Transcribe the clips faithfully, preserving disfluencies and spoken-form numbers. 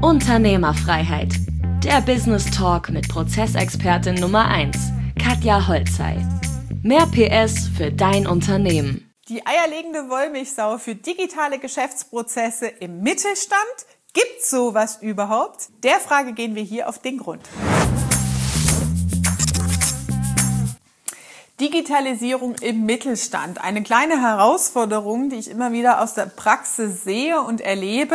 Unternehmerfreiheit. Der Business Talk mit Prozessexpertin Nummer eins, Katja Holzei. Mehr P S für dein Unternehmen. Die eierlegende Wollmilchsau für digitale Geschäftsprozesse im Mittelstand? Gibt's sowas überhaupt? Der Frage gehen wir hier auf den Grund. Digitalisierung im Mittelstand. Eine kleine Herausforderung, die ich immer wieder aus der Praxis sehe und erlebe.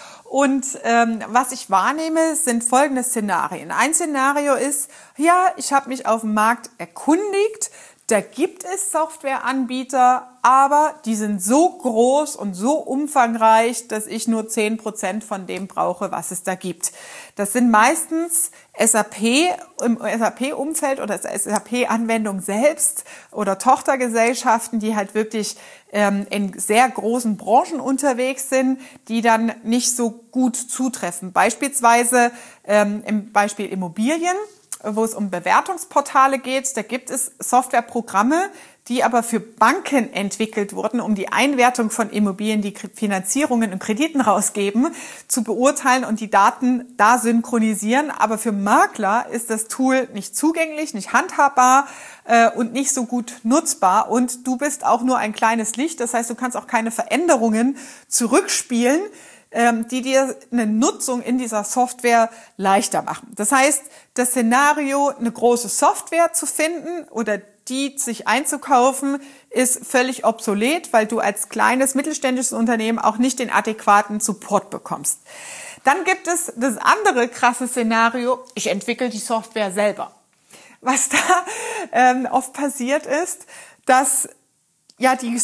Und ähm, was ich wahrnehme, sind folgende Szenarien. Ein Szenario ist, ja, ich habe mich auf dem Markt erkundigt, da gibt es Softwareanbieter, aber die sind so groß und so umfangreich, dass ich nur zehn Prozent von dem brauche, was es da gibt. Das sind meistens S A P im S A P-Umfeld oder S A P-Anwendung selbst oder Tochtergesellschaften, die halt wirklich ähm, in sehr großen Branchen unterwegs sind, die dann nicht so gut zutreffen. Beispielsweise ähm, im Beispiel Immobilien, wo es um Bewertungsportale geht. Da gibt es Softwareprogramme, die aber für Banken entwickelt wurden, um die Einwertung von Immobilien, die Finanzierungen und Krediten rausgeben, zu beurteilen und die Daten da synchronisieren. Aber für Makler ist das Tool nicht zugänglich, nicht handhabbar äh, und nicht so gut nutzbar. Und du bist auch nur ein kleines Licht. Das heißt, du kannst auch keine Veränderungen zurückspielen, die dir eine Nutzung in dieser Software leichter machen. Das heißt, das Szenario, eine große Software zu finden oder die sich einzukaufen, ist völlig obsolet, weil du als kleines mittelständisches Unternehmen auch nicht den adäquaten Support bekommst. Dann gibt es das andere krasse Szenario, ich entwickle die Software selber. Was da ähm, oft passiert ist, dass ja die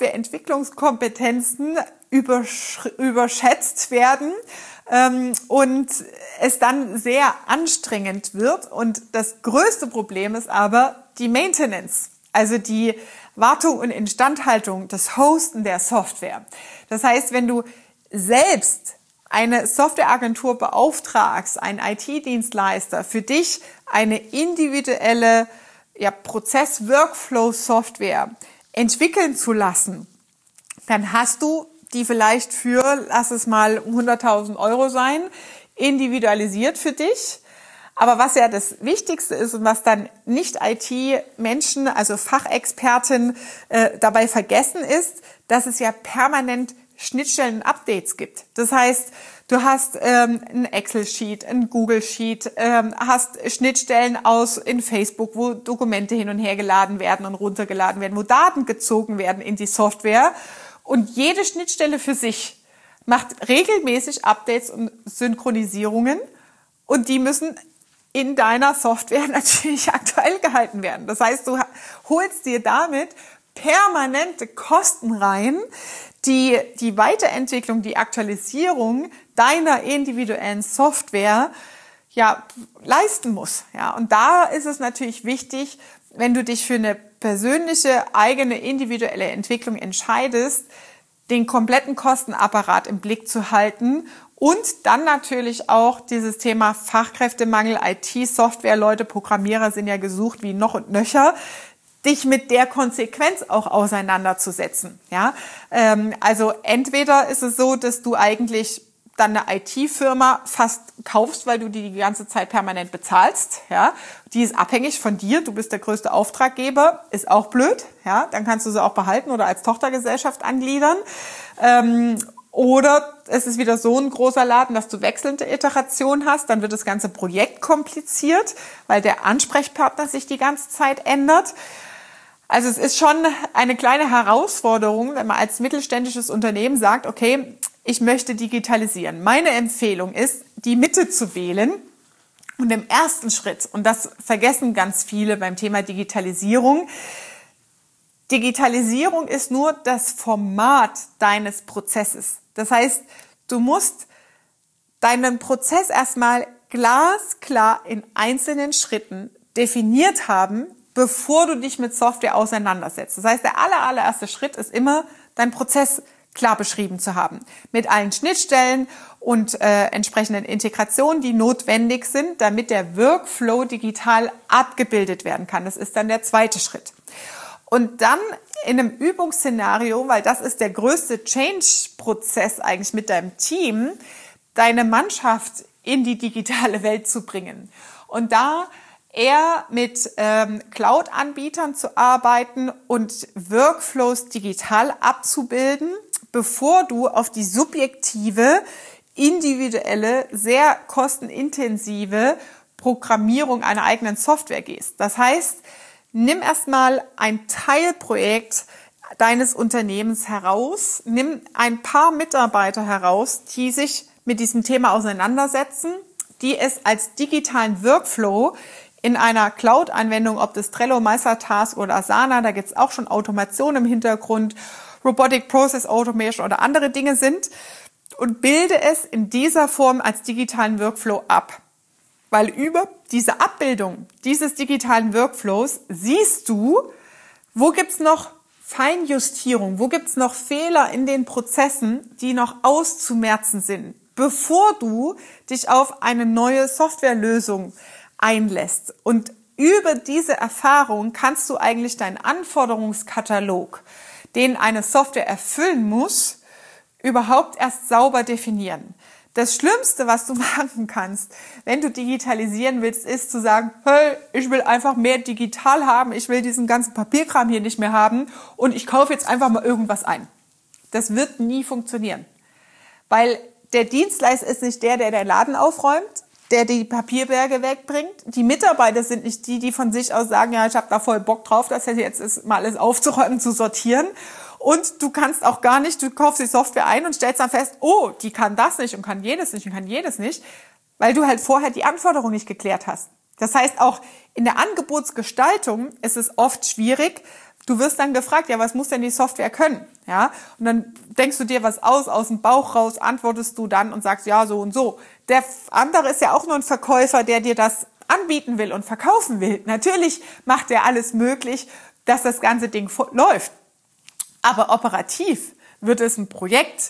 Softwareentwicklungskompetenzen übersch- überschätzt werden ähm, und es dann sehr anstrengend wird. Und das größte Problem ist aber die Maintenance, also die Wartung und Instandhaltung, das Hosten der Software. Das heißt, wenn du selbst eine Softwareagentur beauftragst, einen I T-Dienstleister, für dich eine individuelle ja, Prozess-Workflow-Software entwickeln zu lassen, dann hast du die vielleicht für, lass es mal hunderttausend Euro sein, individualisiert für dich. Aber was ja das Wichtigste ist und was dann nicht I T-Menschen, also Fachexperten äh, dabei vergessen ist, dass es ja permanent Schnittstellen und Updates gibt. Das heißt, du hast ähm, ein Excel-Sheet, ein Google-Sheet, ähm, hast Schnittstellen aus in Facebook, wo Dokumente hin und her geladen werden und runtergeladen werden, wo Daten gezogen werden in die Software. Und jede Schnittstelle für sich macht regelmäßig Updates und Synchronisierungen und die müssen in deiner Software natürlich aktuell gehalten werden. Das heißt, du holst dir damit permanente Kosten rein, die die Weiterentwicklung, die Aktualisierung deiner individuellen Software ja leisten muss. Ja, und da ist es natürlich wichtig, wenn du dich für eine persönliche, eigene, individuelle Entwicklung entscheidest, den kompletten Kostenapparat im Blick zu halten und dann natürlich auch dieses Thema Fachkräftemangel, I T-Software-Leute, Programmierer sind ja gesucht wie noch und nöcher, dich mit der Konsequenz auch auseinanderzusetzen. Ja, ähm, also entweder ist es so, dass du eigentlich dann eine I T-Firma fast kaufst, weil du die die ganze Zeit permanent bezahlst. Ja, die ist abhängig von dir. Du bist der größte Auftraggeber, ist auch blöd. Ja, dann kannst du sie auch behalten oder als Tochtergesellschaft angliedern. Ähm, Oder es ist wieder so ein großer Laden, dass du wechselnde Iterationen hast, dann wird das ganze Projekt kompliziert, weil der Ansprechpartner sich die ganze Zeit ändert. Also es ist schon eine kleine Herausforderung, wenn man als mittelständisches Unternehmen sagt, okay, ich möchte digitalisieren. Meine Empfehlung ist, die Mitte zu wählen und im ersten Schritt, und das vergessen ganz viele beim Thema Digitalisierung, Digitalisierung ist nur das Format deines Prozesses. Das heißt, du musst deinen Prozess erstmal glasklar in einzelnen Schritten definiert haben, bevor du dich mit Software auseinandersetzt. Das heißt, der aller, allererste Schritt ist immer, deinen Prozess klar beschrieben zu haben. Mit allen Schnittstellen und äh, entsprechenden Integrationen, die notwendig sind, damit der Workflow digital abgebildet werden kann. Das ist dann der zweite Schritt. Und dann in einem Übungsszenario, weil das ist der größte Change-Prozess eigentlich mit deinem Team, deine Mannschaft in die digitale Welt zu bringen. Und da eher mit ähm, Cloud-Anbietern zu arbeiten und Workflows digital abzubilden, bevor du auf die subjektive, individuelle, sehr kostenintensive Programmierung einer eigenen Software gehst. Das heißt, nimm erstmal ein Teilprojekt deines Unternehmens heraus, nimm ein paar Mitarbeiter heraus, die sich mit diesem Thema auseinandersetzen, die es als digitalen Workflow in einer Cloud-Anwendung, ob das Trello, Meistertask oder Asana, da gibt es auch schon Automation im Hintergrund, Robotic Process Automation oder andere Dinge sind, und bilde es in dieser Form als digitalen Workflow ab. Weil über diese Abbildung dieses digitalen Workflows siehst du, wo gibt's noch Feinjustierung, wo gibt's noch Fehler in den Prozessen, die noch auszumerzen sind, bevor du dich auf eine neue Softwarelösung einlässt. Und über diese Erfahrung kannst du eigentlich deinen Anforderungskatalog, den eine Software erfüllen muss, überhaupt erst sauber definieren. Das Schlimmste, was du machen kannst, wenn du digitalisieren willst, ist zu sagen, hey, ich will einfach mehr digital haben, ich will diesen ganzen Papierkram hier nicht mehr haben und ich kaufe jetzt einfach mal irgendwas ein. Das wird nie funktionieren, weil der Dienstleister ist nicht der, der den Laden aufräumt, der die Papierberge wegbringt. Die Mitarbeiter sind nicht die, die von sich aus sagen, ja, ich habe da voll Bock drauf, das jetzt ist mal alles aufzuräumen, zu sortieren. Und du kannst auch gar nicht, du kaufst die Software ein und stellst dann fest, oh, die kann das nicht und kann jedes nicht und kann jedes nicht, weil du halt vorher die Anforderungen nicht geklärt hast. Das heißt, auch in der Angebotsgestaltung ist es oft schwierig. Du wirst dann gefragt, ja, was muss denn die Software können? Ja, und dann denkst du dir was aus, aus dem Bauch raus, antwortest du dann und sagst, ja, so und so. Der andere ist ja auch nur ein Verkäufer, der dir das anbieten will und verkaufen will. Natürlich macht er alles möglich, dass das ganze Ding läuft. Aber operativ wird es ein Projekt,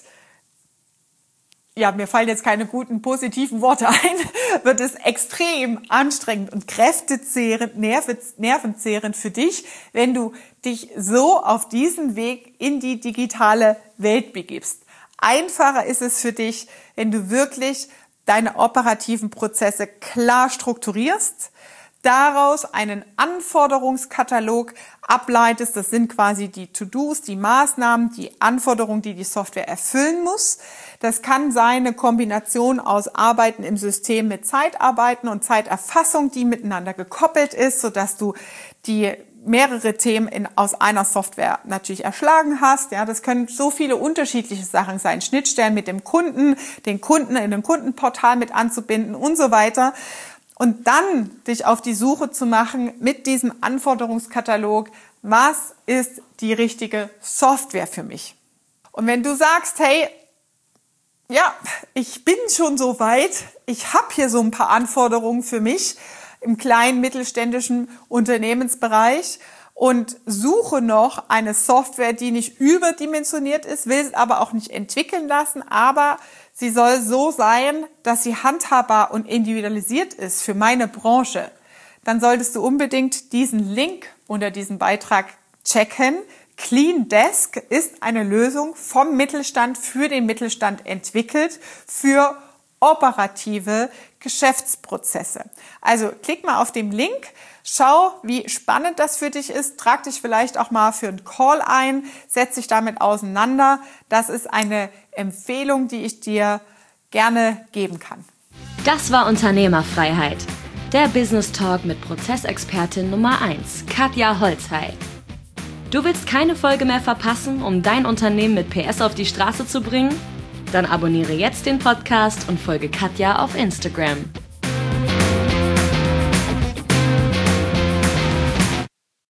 ja, mir fallen jetzt keine guten, positiven Worte ein, wird es extrem anstrengend und kräftezehrend, nervenzehrend für dich, wenn du dich so auf diesen Weg in die digitale Welt begibst. Einfacher ist es für dich, wenn du wirklich deine operativen Prozesse klar strukturierst, daraus einen Anforderungskatalog ableitest. Das sind quasi die To-Dos, die Maßnahmen, die Anforderungen, die die Software erfüllen muss. Das kann sein eine Kombination aus Arbeiten im System mit Zeitarbeiten und Zeiterfassung, die miteinander gekoppelt ist, sodass du die mehrere Themen in, aus einer Software natürlich erschlagen hast. Ja, das können so viele unterschiedliche Sachen sein. Schnittstellen mit dem Kunden, den Kunden in dem Kundenportal mit anzubinden und so weiter. Und dann dich auf die Suche zu machen mit diesem Anforderungskatalog, was ist die richtige Software für mich? Und wenn du sagst, hey, ja, ich bin schon so weit, ich habe hier so ein paar Anforderungen für mich im kleinen mittelständischen Unternehmensbereich und suche noch eine Software, die nicht überdimensioniert ist, will es aber auch nicht entwickeln lassen, aber sie soll so sein, dass sie handhabbar und individualisiert ist für meine Branche. Dann solltest du unbedingt diesen Link unter diesem Beitrag checken. Clean Desk ist eine Lösung vom Mittelstand für den Mittelstand entwickelt für operative Geschäftsprozesse. Also klick mal auf den Link, schau, wie spannend das für dich ist, trag dich vielleicht auch mal für einen Call ein, setz dich damit auseinander. Das ist eine Empfehlung, die ich dir gerne geben kann. Das war Unternehmerfreiheit, der Business Talk mit Prozessexpertin Nummer eins, Katja Holzhey. Du willst keine Folge mehr verpassen, um dein Unternehmen mit P S auf die Straße zu bringen? Dann abonniere jetzt den Podcast und folge Katja auf Instagram.